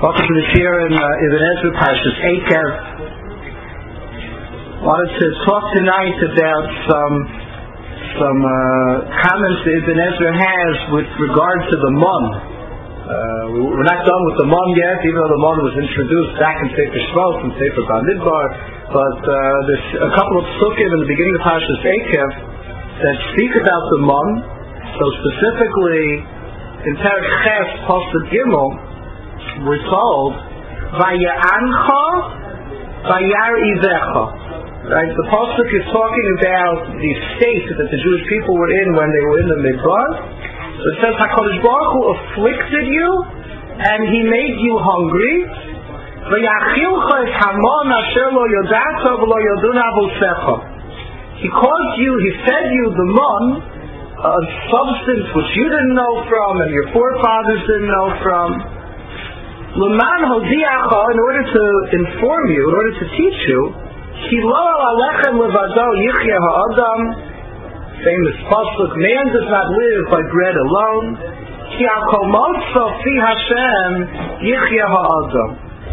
Welcome to the year in Ibn Ezra Parshas Eikev. Wanted to talk tonight about some comments that Ibn Ezra has with regard to the Mon. We're not done with the Mon yet, even though the Mon was introduced back in Sefer Shmos and Sefer Bamidbar. But there's a couple of psukim in the beginning of Parshas Eikev that speak about the Mon. So specifically, in Perek Ches, Pasuk Gimel, we're told, Vaya'ancha, Vayar'ivecha. Right? The Pasuk is talking about the state that the Jewish people were in when they were in the Midbar. So it says, HaKadosh Baruch Hu afflicted you, and He made you hungry. Vayachilcha es hamon asher lo yodata v'lo yoduna vosecha. He caused you, He fed you the mon, a substance which you didn't know from, and your forefathers didn't know from. L'man hodiacha, in order to inform you, in order to teach you, ki lo alechem levado yichya ha'adam, famous pasuk, man does not live by bread alone, ki akol motzo fi Hashem yichya ha'adam.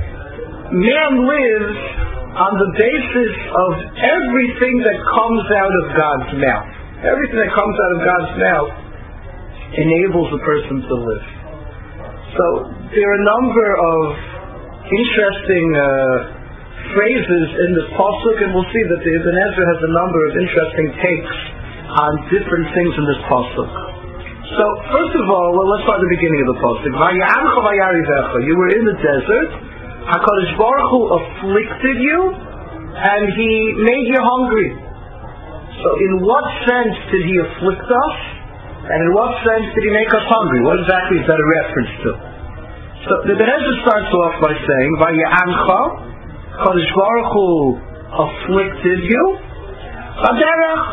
Man lives on the basis of everything that comes out of God's mouth. Everything that comes out of God's mouth enables a person to live. So there are a number of interesting phrases in this pasuk, and we'll see that the Ibn Ezra has a number of interesting takes on different things in this pasuk. So first of all, let's start at the beginning of the pasuk. Vaya'ancha vayar'ivecha. You were in the desert. HaKadosh Baruch Hu afflicted you, and He made you hungry. So in what sense did He afflict us? And in what sense did He make us hungry? What exactly is that a reference to? So the Ibn Ezra starts off by saying, Vaya'ancha, HaKadosh Baruch Hu afflicted you. V'derech,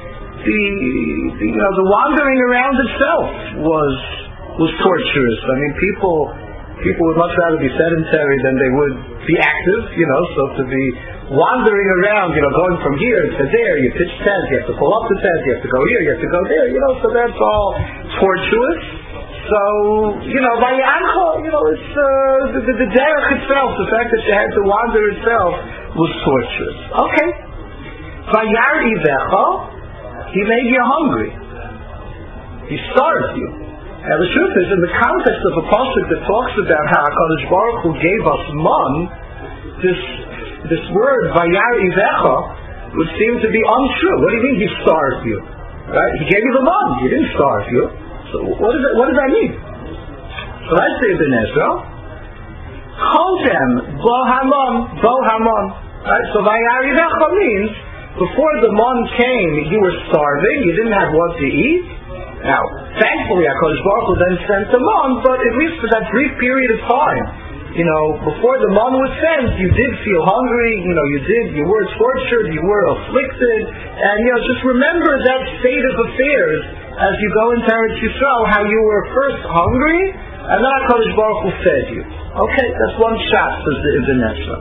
the wandering around itself was torturous. I mean, people would much rather be sedentary than they would be active, so to be wandering around, going from here to there, you pitch tent, you have to pull up the tent, you have to go here, you have to go there, so that's all tortuous. So, Vaya'ancha, it's the derech itself, the fact that you had to wander itself was torturous. Okay. Vayar'ivecha, He made you hungry. He starved you. Now the truth is, in the context of a pasuk that talks about how HaKadosh Baruch Hu gave us man, this word Vayar'ivecha would seem to be untrue. What do you mean He starved you? Right? He gave you the man. He didn't starve you. So what does that mean? So that's the Ibn Ezra. Chodem bo hamon. Right? So Vayar'ivecha means before the man came, you were starving. You didn't have what to eat. Now, thankfully, HaKadosh Baruch Hu then sent the man, but at least for that brief period of time, before the man was sent, you did feel hungry, you were tortured, you were afflicted, and, just remember that state of affairs as you go into Eretz Yisrael, how you were first hungry, and then HaKadosh Baruch Hu fed you. Okay, that's one shot, says the Ibn Ezra.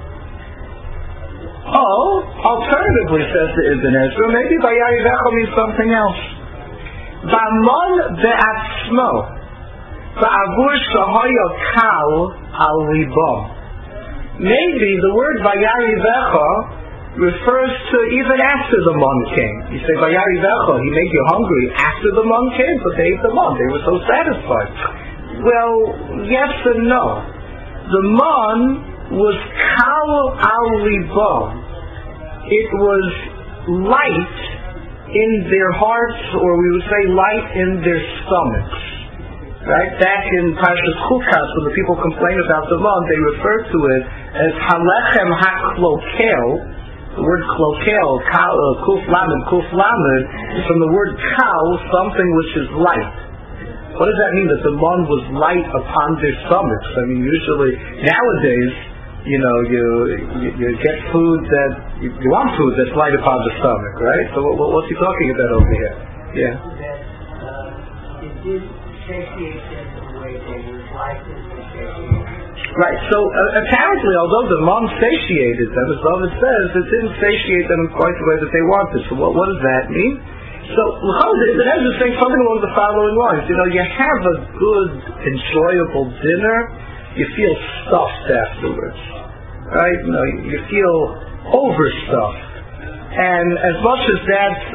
Alternatively, says the Ibn Ezra, maybe Vayar'ivecha means something else. Ba'amon be'atzmo, ba'avur shahaya kal al libo. Maybe the word Vayar'ivecha refers to even after the man came. You say Vayar'ivecha, He made you hungry after the man came, but they ate the man. They were so satisfied. Well, yes and no. The man was kal al libo. It was light in their hearts, or we would say light in their stomachs. Right? Back in Parshas Chukas, when the people complain about the man, they refer to it as halechem haklokel. The word klokel, kuf lamed, is from the word kal, something which is light. What does that mean, that the man was light upon their stomachs? I mean, usually, nowadays, you get food that, you want food that's light upon the stomach, right? So what's he talking about over here? Yeah. It did satiate them in a way they were light as they satiated. Right, so apparently, although the man satiated them, as David says, it didn't satiate them in quite the way that they wanted. So what does that mean? So the Ezra is saying something along the following lines. You have a good, enjoyable dinner, you feel stuffed afterwards, right? You feel overstuffed. And as much as that's,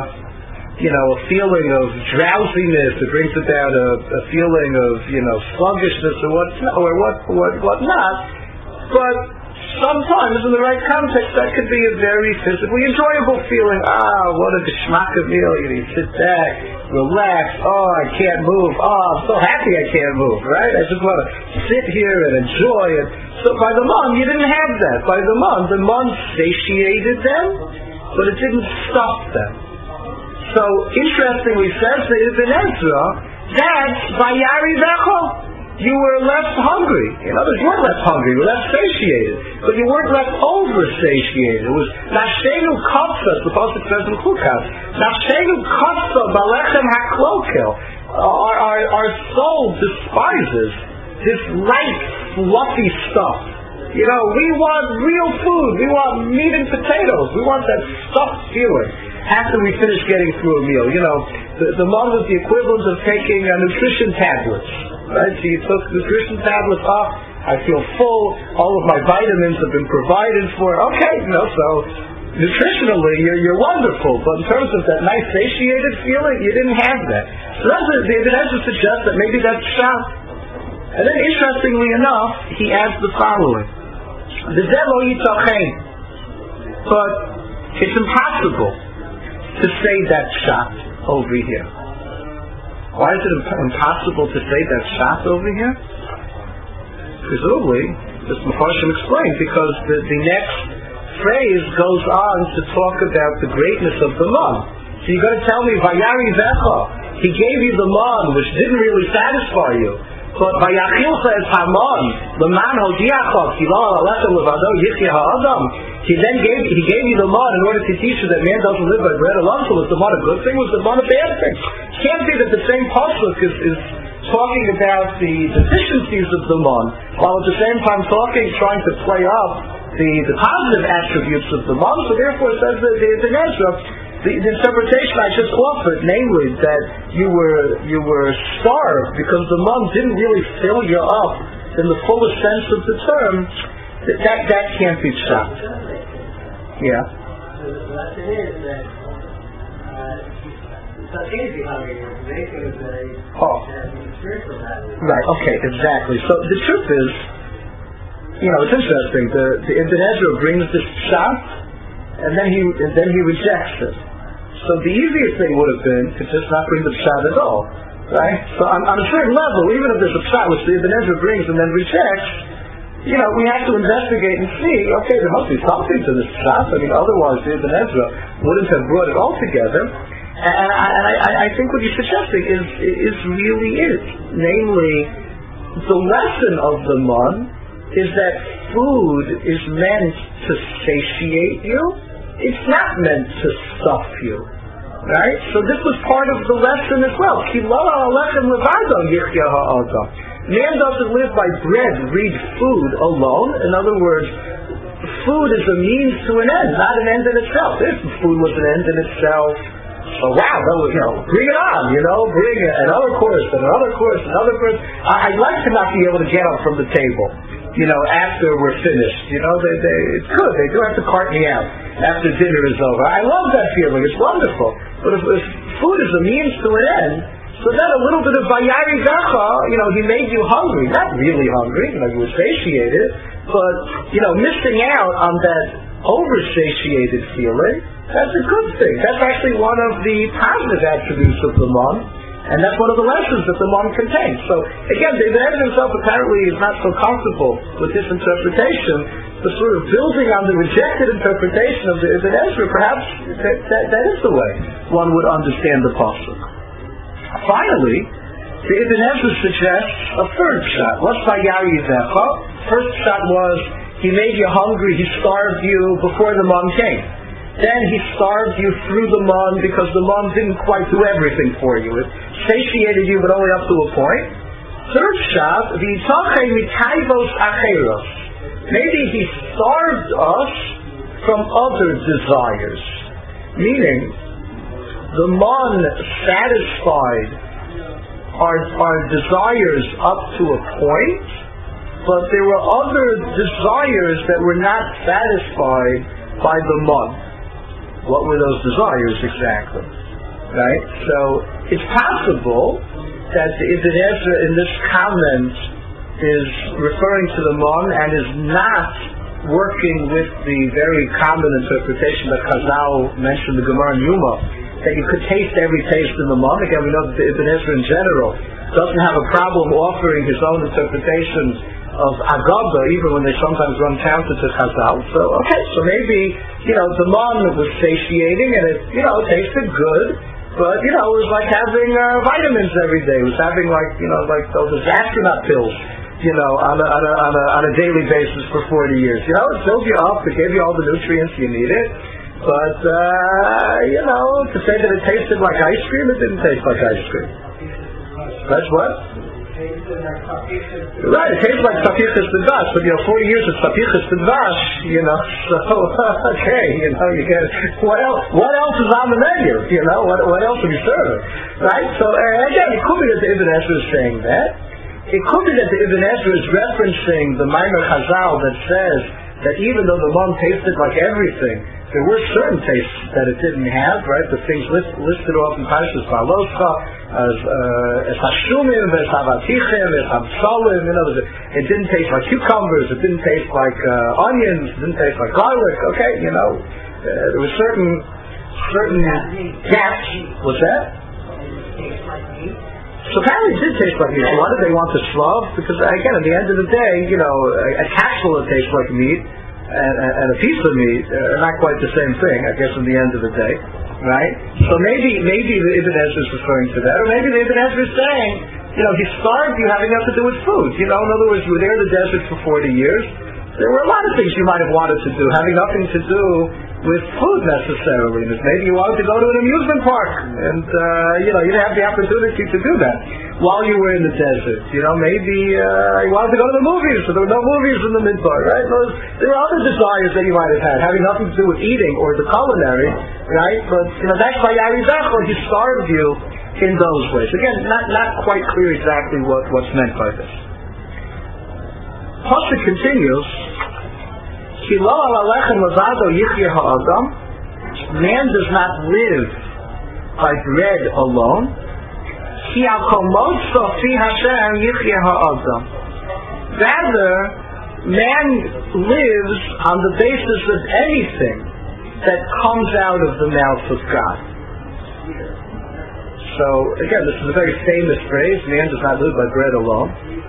a feeling of drowsiness, it brings about a feeling of, sluggishness or whatnot, but sometimes in the right context that could be a very physically enjoyable feeling. What a geschmack of meal. You sit back, relax, I can't move, I'm so happy I can't move, right? I just want to sit here and enjoy it. So by the man, you didn't have that. By the man satiated them, but it didn't stuff them. So interestingly says the Ibn Ezra, that Vayari Vecho, you were left hungry. In other words, you weren't left hungry, you were left satiated. But you weren't left over-satiated. It was Nashenu Kotza, the Pasuk says in Chukas, Nashenu Kotza Balechem HaKlokel. Our soul despises this light, fluffy stuff. We want real food. We want meat and potatoes. We want that stuffed feeling after we finish getting through a meal. The man was the equivalent of taking nutrition tablets. Right? So you took nutrition tablets off, I feel full, all of my vitamins have been provided for. Okay, so nutritionally you're wonderful, but in terms of that nice satiated feeling, you didn't have that. So that's the Ibn Ezra suggests that maybe that's shot. And then interestingly enough, he adds the following. The Zelo Yitachein. But it's impossible to say that shot over here. Why is it impossible to say that shot over here? Presumably, this Mefarshim explained, because the next phrase goes on to talk about the greatness of the man. So you got to tell me, Vayari Vecha, he gave you the man, which didn't really satisfy you. But Vayachilcha es Haman, the man Hodiacha, Kilal Alechem Levado Yichya Ha'adam. He gave you the man in order to teach you that man doesn't live by bread alone. So was the man a good thing? Was the man a bad thing? It can't be that the same pasuk is talking about the deficiencies of the man, while at the same time trying to play up the positive attributes of the man. So therefore, says the Ibn Ezra, the interpretation I just offered, namely that you were starved because the man didn't really fill you up in the fullest sense of the term, that can't be shot. Yeah. The lesson is that it's okay to be hungry. It's spiritual value. Right. Okay. Exactly. So the truth is, it's interesting. The Ibn Ezra brings this shot, and then he rejects it. So the easiest thing would have been to just not bring the pshat at all, right? So on a certain level, even if there's a pshat which the Ibn Ezra brings and then rejects, we have to investigate and see, okay, there must be something to this pshat. Otherwise the Ibn Ezra wouldn't have brought it all together. And I think what you're suggesting is really it. Namely, the lesson of the man is that food is meant to satiate you. It's not meant to stuff you, right? So this was part of the lesson as well. Man doesn't live by bread, read food alone. In other words, food is a means to an end, not an end in itself. If food was an end in itself, bring it on, bring another course, another course, another course. I'd like to not be able to get up from the table, after we're finished. It's good. They do have to cart me out after dinner is over. I love that feeling. It's wonderful. But if food is a means to an end, so then a little bit of Vayari Vecha, he made you hungry. Not really hungry, you were satiated, but, missing out on that over-satiated feeling, that's a good thing. That's actually one of the positive attributes of the man, and that's one of the lessons that the man contains. So, again, the Ibn Ezra himself apparently is not so comfortable with this interpretation, but sort of building on the rejected interpretation of the Ibn Ezra, perhaps that is the way one would understand the pasuk. Finally, the Ibn Ezra suggests a third shot. What's Vayari Vecha? First shot was, he made you hungry, he starved you before the man came. Then he starved you through the man because the man didn't quite do everything for you. It satiated you, but only up to a point. Third shot, v'yitachei mitayvos acheros. Maybe he starved us from other desires. Meaning, the man satisfied our desires up to a point, but there were other desires that were not satisfied by the man. What were those desires exactly? Right? So it's possible that the Ibn Ezra in this comment is referring to the man and is not working with the very common interpretation that Chazal mentioned, the Gemara in Yuma, that you could taste every taste in the man. Again, we know that the Ibn Ezra in general doesn't have a problem offering his own interpretations of Agaba, even when they sometimes run counter to Chazal. So, so maybe, the man was satiating and it, tasted good, but, it was like having vitamins every day. It was having like those astronaut pills, on a daily basis for 40 years. It filled you up, it gave you all the nutrients you needed, but, to say that it tasted like ice cream, it didn't taste like ice cream. That's what? Right, it tastes like Sapichas B'Dvash, but 40 years of Sapichas B'Dvash, so, okay, you get it. What else is on the menu? What else are you serving? Right? So, again, it could be that the Ibn Ezra is saying that. It could be that the Ibn Ezra is referencing the Maimer Chazal that says that even though the man tasted like everything, there were certain tastes that it didn't have, right? The things listed off in Parshas Baloscha as Hashumim, as Havatichim, as Hamsalim. It didn't taste like cucumbers. It didn't taste like onions. It didn't taste like garlic. Okay, there were certain gaps. What's that? So apparently it did taste like meat. Why did they want to slov? Because again, at the end of the day, a capsule that tastes like meat and a piece of meat are not quite the same thing, I guess, in the end of the day, right? So maybe the Ibn Ezra is referring to that, or maybe the Ibn Ezra is saying, he starved you having nothing to do with food. In other words, you were there in the desert for 40 years. There were a lot of things you might have wanted to do, having nothing to do with food necessarily. Maybe you wanted to go to an amusement park, and you didn't have the opportunity to do that while you were in the desert. Maybe you wanted to go to the movies, so there were no movies in the Midbar, right? There were other desires that you might have had, having nothing to do with eating or the culinary, right? But that's why Yaridach, he starved you in those ways. Again, not quite clear exactly what's meant by this. Pasuk continues. Man does not live by bread alone. Rather, man lives on the basis of anything that comes out of the mouth of God. So, again, this is a very famous phrase, man does not live by bread alone.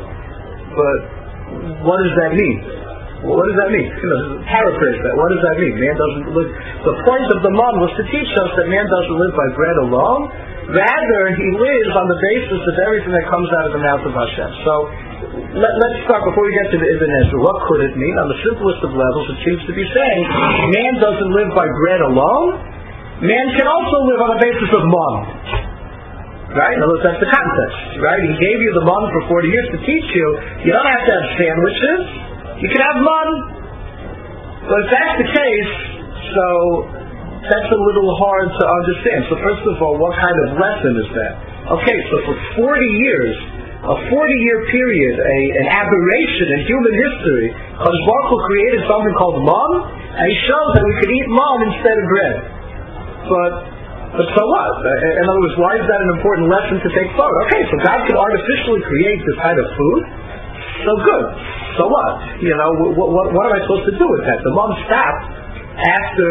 But what does that mean? What does that mean? Paraphrase that. What does that mean? Man doesn't live. The point of the man was to teach us that man doesn't live by bread alone. Rather, he lives on the basis of everything that comes out of the mouth of Hashem. So, let's start before we get to the Ibn Ezra. What could it mean? On the simplest of levels, it seems to be saying man doesn't live by bread alone. Man can also live on the basis of man. Right? In other words, that's the context. Right? He gave you the man for 40 years to teach you. You don't have to have sandwiches. You can have man. But if that's the case, so that's a little hard to understand. So first of all, what kind of lesson is that? Okay, so for 40 years, a 40-year period, an aberration in human history, Kadosh Baruch Hu created something called man, and he showed that we could eat man instead of bread. But so what? In other words, why is that an important lesson to take forward? Okay, so God could artificially create this kind of food. So good. So what? What am I supposed to do with that? The man stopped after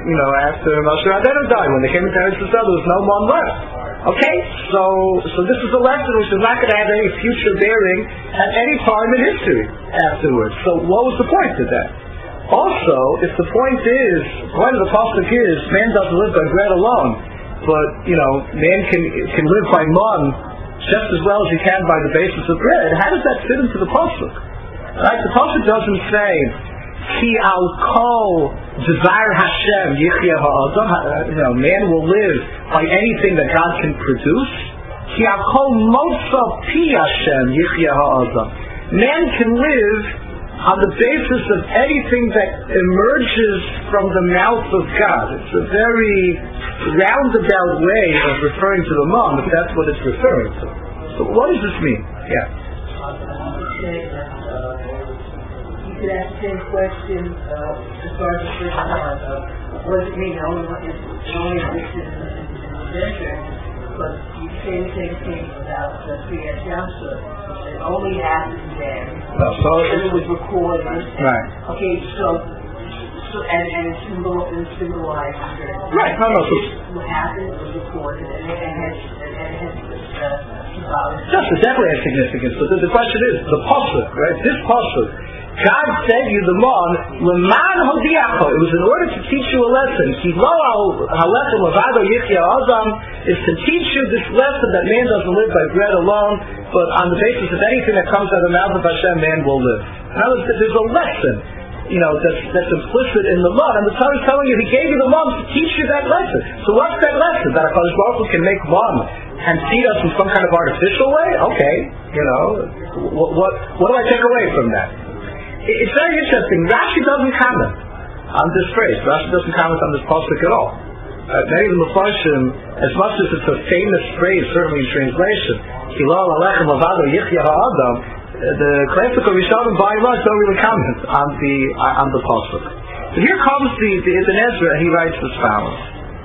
Moshe Rabbeinu died. When they came into Eretz Yisrael, there was no man left. Okay, so this is a lesson which is not going to have any future bearing at any time in history afterwards. So what was the point of that? Also, if the point of the pasuk is, man doesn't live by bread alone, but man can live by man just as well as he can by the basis of bread. How does that fit into the pasuk? Right? The pasuk doesn't say, "Ki al kol dvar Hashem yichya ha'adam." Man will live by anything that God can produce. Ki al kol motza pi Hashem yichya ha'adam. Man can live on the basis of anything that emerges from the mouth of God. It's a very roundabout way of referring to the man, if that's what it's referring to. So what does this mean? Yeah. to that same question as far as the first part of what does it mean only existed in the desert, but you say the same thing about the Kriyas Yamsuf. It only happened there. And it was recorded. Right. Okay, so and it's symbolized. Right. No. So what happened was recorded, and it has symbolic. Yes, it definitely has significance. But the question is the pasuk, right? This pasuk, God said you the mon leman hodiacho. It was in order to teach you a lesson. Kilo halechem levado yichya adam is to teach you this lesson that man doesn't live by bread alone, but on the basis of anything that comes out of the mouth of Hashem, man will live. Now there's a lesson, that's implicit in the mon, and the Torah is telling you He gave you the mon to teach you that lesson. So what's that lesson? That HaKadosh Baruch Hu can make mon and feed us in some kind of artificial way? Okay, what do I take away from that? It's very interesting. Rashi doesn't comment on this phrase. Rashi doesn't comment on this pasuk at all. Many of the Mefarshim, as much as it's a famous phrase, certainly in translation, Hilal Alechem Lavado Yichya Ha'adam, the classical Rishonim by and large don't really comment on the pasuk. So here comes the Ibn Ezra, and he writes as follows: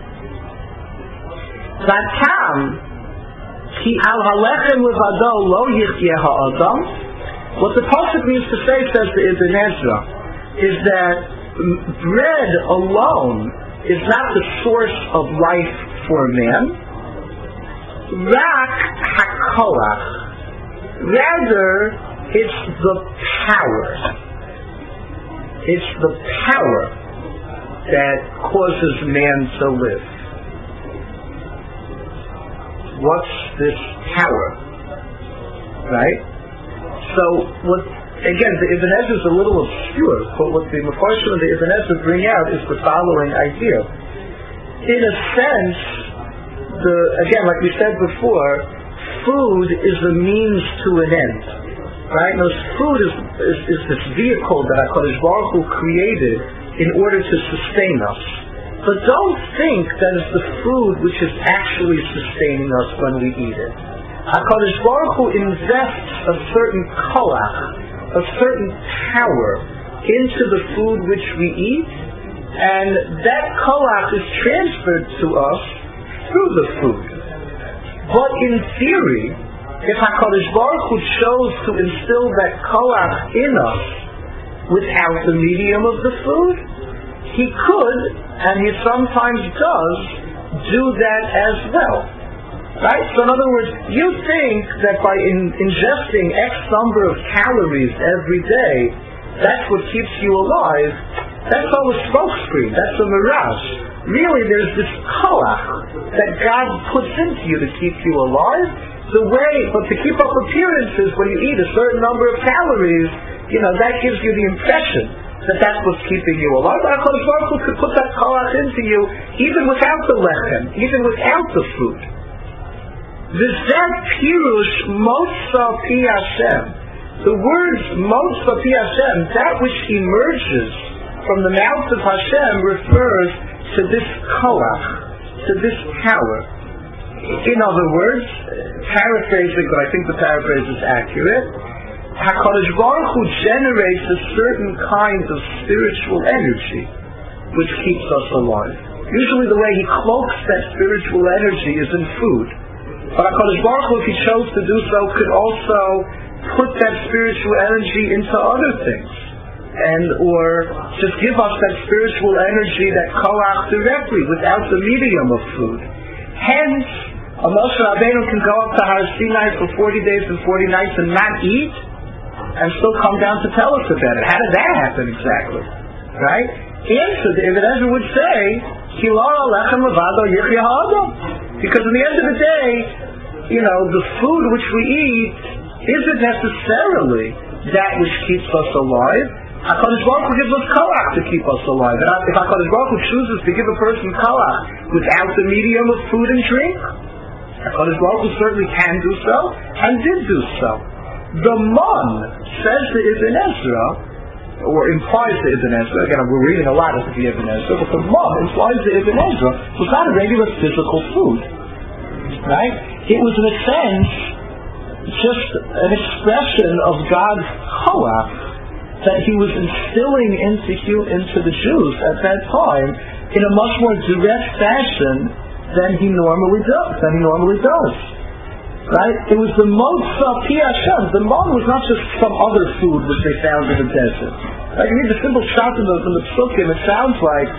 Vatam ki al halechem levado lo yichya ha'adam. What the pasuk means to say, says the Ibn Ezra, is that bread alone is not the source of life for man. Rak hakolach. Rather, it's the power. It's the power that causes man to live. What's this power? Right? So, again, the Ibn Ezra is a little obscure, but what the Mefarshim and the Ibn Ezra bring out is the following idea. In a sense, again, like we said before, food is a means to an end. Right? Now, food is this vehicle that HaKadosh Baruch Hu created in order to sustain us. But don't think that it's the food which is actually sustaining us when we eat it. HaKadosh Baruch Hu invests a certain koach, a certain power into the food which we eat, and that koach is transferred to us through the food. But in theory, if HaKadosh Baruch Hu chose to instill that koach in us without the medium of the food, He could, and He sometimes does, do that as well. Right? So in other words, you think that by ingesting X number of calories every day, that's what keeps you alive. That's all a smokescreen. That's a mirage. Really, there's this koach that God puts into you to keep you alive. But to keep up appearances, when you eat a certain number of calories, that gives you the impression that that's what's keeping you alive. But HaKadosh Baruch Hu could put that koach into you even without the lechem, even without the food. V'zeh pirush motza pi Hashem. The words motza pi Hashem, that which emerges from the mouth of Hashem, refers to this koach, to this power. In other words, paraphrasing, but I think the paraphrase is accurate, HaKadosh Baruch Hu generates a certain kind of spiritual energy which keeps us alive. Usually the way He cloaks that spiritual energy is in food. But HaKadosh Baruch Hu, if He chose to do so, could also put that spiritual energy into other things. Or just give us that spiritual energy, that koach, directly, without the medium of food. Hence, Moshe Rabbeinu can go up to Har Sinai for 40 days and 40 nights and not eat, and still come down to tell us about it. How did that happen exactly? Right? Answer, the Ibn Ezra would say, because in the end of the day, the food which we eat isn't necessarily that which keeps us alive. HaKadosh Baruch Hu gives us koach to keep us alive. And if HaKadosh Baruch Hu chooses to give a person koach without the medium of food and drink, HaKadosh Baruch Hu certainly can do so, and did do so. The mon, says the Ibn Ezra, or implies the Ibn Ezra, again we're reading a lot of the Ibn Ezra, but the mon implies the Ibn Ezra was not a regular physical food. Right? It was in a sense just an expression of God's koach that he was instilling into the Jews at that time in a much more direct fashion than he normally does. Right? It was the Motzah Pi Hashem. The man was not just some other food which they found in the desert. Right? You read the simple shot from the Psukim, it sounds like,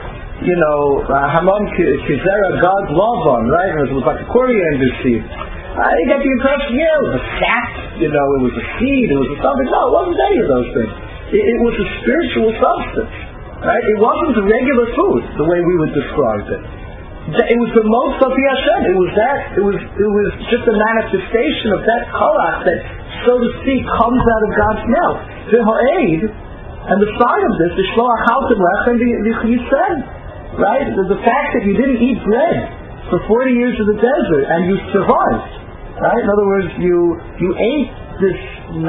Hamon Kizera, God's Lavan, right? It was like a coriander seed. You get the impression, it was a sap, it was a seed, it was a something. No, it wasn't any of those things. It was a spiritual substance. Right? It wasn't a regular food, the way we would describe it. It was the most of the Hashem. It was just a manifestation of that kolach that, so to speak, comes out of God's mouth. The ha'ed, and the side of this, the shloach haltem lechem v'chisem. Right? The fact that you didn't eat bread for 40 years in the desert and you survived. Right? In other words, you ate this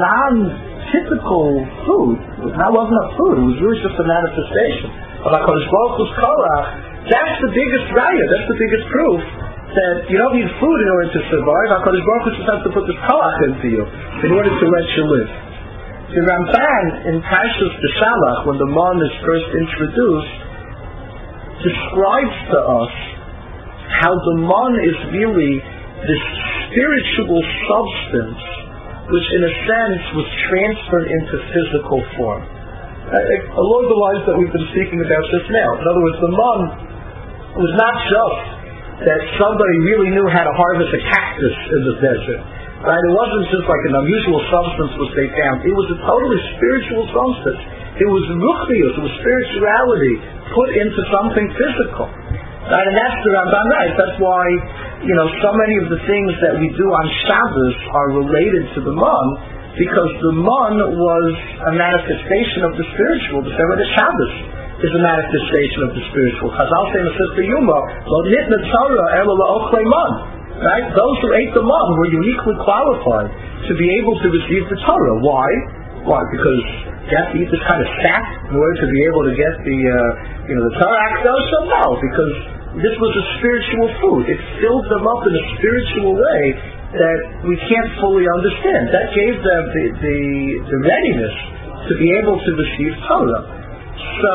non-typical food. That wasn't a food. It was really just a manifestation of HaKadosh Baruch Hu's kolach. That's the biggest raya. That's the biggest proof that you don't need food in order to survive. HaKadosh Baruch Hu just has to put this kolach into you in order to let you live. The Ramban in Parshas Beshalach, when the man is first introduced, describes to us how the man is really this spiritual substance which in a sense was transferred into physical form. Along the lines that we've been speaking about just now. In other words, the man was not just that somebody really knew how to harvest a cactus in the desert. Right? It wasn't just like an unusual substance which they found. It was a totally spiritual substance. It was ruchnius, it was spirituality put into something physical. Right? And that's the Ramban, right? That's why, so many of the things that we do on Shabbos are related to the man, because the man was a manifestation of the spiritual. The Sefer Shabbos is a manifestation of the spiritual. Chazal say in the Sifrei Yuma, Lo nitna Torah ela la'ochlei man. Right? Those who ate the man were uniquely qualified to be able to receive the Torah. Why? Why? Because you have to eat this kind of sap in order to be able to get the Torah Akdosha? No, because this was a spiritual food. It filled them up in a spiritual way that we can't fully understand. That gave them the readiness to be able to receive Torah. So,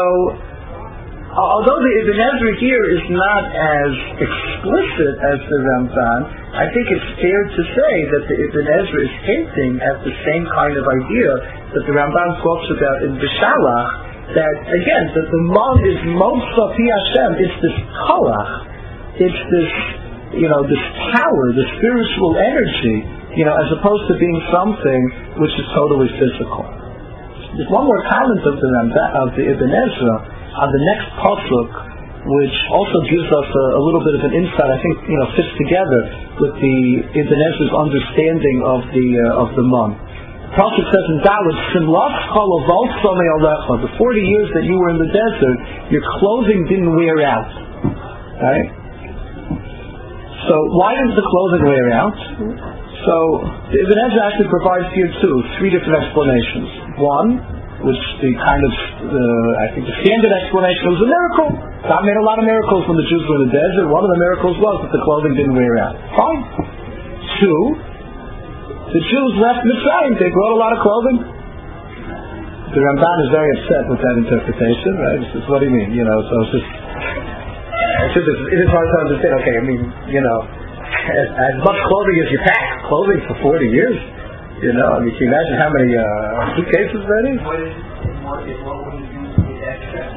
although the Ibn Ezra here is not as explicit as the Ramban, I think it's fair to say that the Ibn Ezra is hinting at the same kind of idea that the Ramban talks about in Beshalach, that again, that the man is Motzah Pi Hashem. It's this kolach, it's this, this power, the spiritual energy, as opposed to being something which is totally physical. There's one more comment of the Ibn Ezra on the next pasuk, which also gives us a little bit of an insight. I think fits together with the Ibn Ezra's understanding of the man. The pasuk says in Dalet, the 40 years that you were in the desert, your clothing didn't wear out. Right? So why didn't the clothing wear out? So the Ibn Ezra actually provides here three different explanations. One, which I think the standard explanation was a miracle. God made a lot of miracles when the Jews were in the desert. One of the miracles was that the clothing didn't wear out. Fine. Two, the Jews left Mitzrayim. They brought a lot of clothing. The Ramban is very upset with that interpretation, right? It's what do you mean? So it's just... It is hard to understand. Okay, as much clothing as you pack, clothing for 40 years, can you imagine how many suitcases that is? What would you use with extra?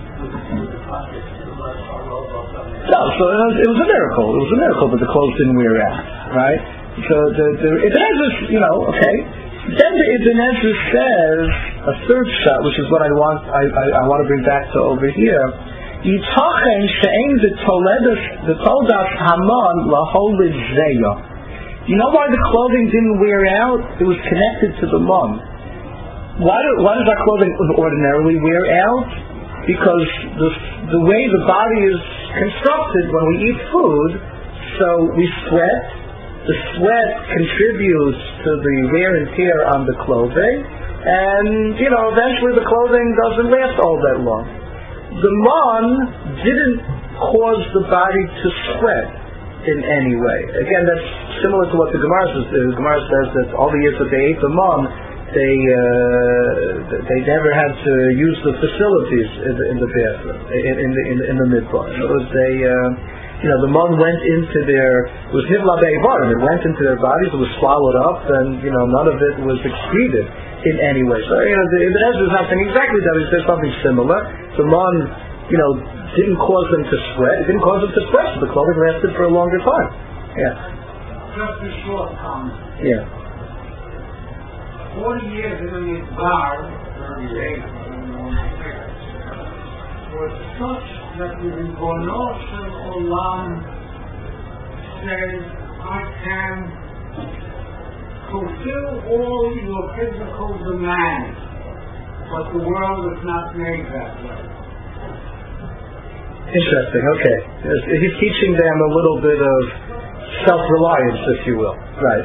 No, so it was a miracle. It was a miracle that the clothes didn't wear out, right? So the Ibn Ezra, okay. Then the Ibn Ezra says a third shot, which is what I want to bring back to over here. Yitachen she'ein the toldas Haman laholid zeya. You know why the clothing didn't wear out? It was connected to the man. Why does our clothing ordinarily wear out? Because the way the body is constructed when we eat food, so we sweat. The sweat contributes to the wear and tear on the clothing, and eventually the clothing doesn't last all that long. The man didn't cause the body to sweat in any way. Again, that's similar to what the Gemara says. The Gemara says that all the years that they ate the man, they never had to use the facilities in the bathroom in the midbar. In other words, the mon went into it was nivla be'evarim. It went into their bodies. It was swallowed up, and none of it was excreted in any way. So the Ibn Ezra is not saying exactly that. He says something similar. The mon, didn't cause them to sweat. It didn't cause them to sweat. So the clothing lasted for a longer time. Yeah. Just a short comment. Yeah. 40 years in the Midbar, 38, was such that the Ribono Shel Olam said, I can fulfill all your physical demands, but the world is not made that way. Interesting, okay. He's teaching them a little bit of self-reliance, if you will. Right.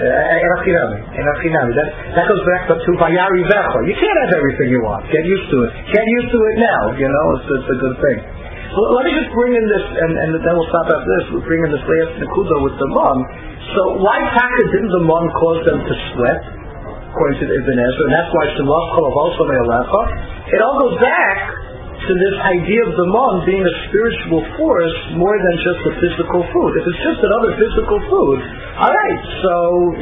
That goes back to Vayari Vecha. You can't have everything you want. Get used to it. Get used to it now. It's a good thing. Well, let me just bring in this, and then we'll stop after this. We'll bring in this last Nekuda with the mon. So why didn't the mon cause them to sweat, according to the Ibn Ezra? And that's why Shemach Kolav also Me'alecha. It all goes back to this idea of the mon being a spiritual force more than just a physical food. If it's just another physical food, all right, so,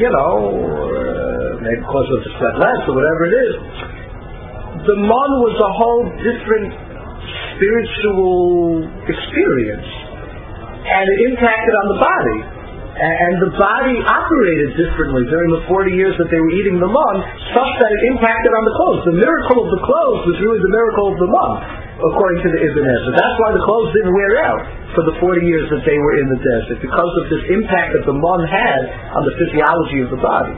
maybe cause them to sweat less or whatever it is. The mon was a whole different spiritual experience, and it impacted on the body. And the body operated differently during the 40 years that they were eating the mon, such that it impacted on the clothes. The miracle of the clothes was really the miracle of the mon, according to the Ibn Ezra. That's why the clothes didn't wear out for the 40 years that they were in the desert, because of this impact that the mon had on the physiology of the body.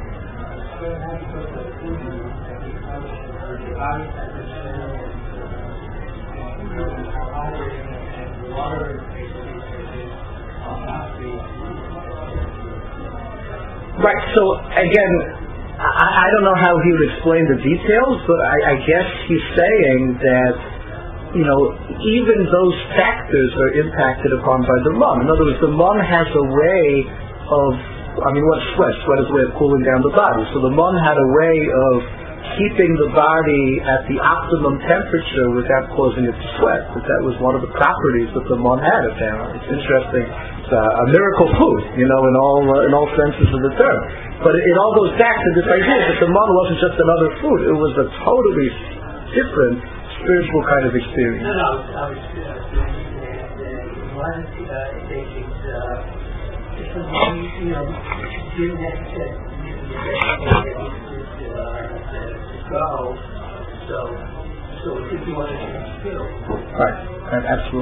Right, so again, I don't know how he would explain the details, but I guess he's saying that, even those factors are impacted upon by the mon. In other words, the mon has a way of, what's sweat? Sweat is a way of cooling down the body. So the mon had a way of keeping the body at the optimum temperature without causing it to sweat. That was one of the properties that the mon had, apparently. It's interesting. It's a miracle food, in all senses of the term. But it all goes back to this idea that the mon wasn't just another food. It was a totally different spiritual kind of experience. Right, absolutely.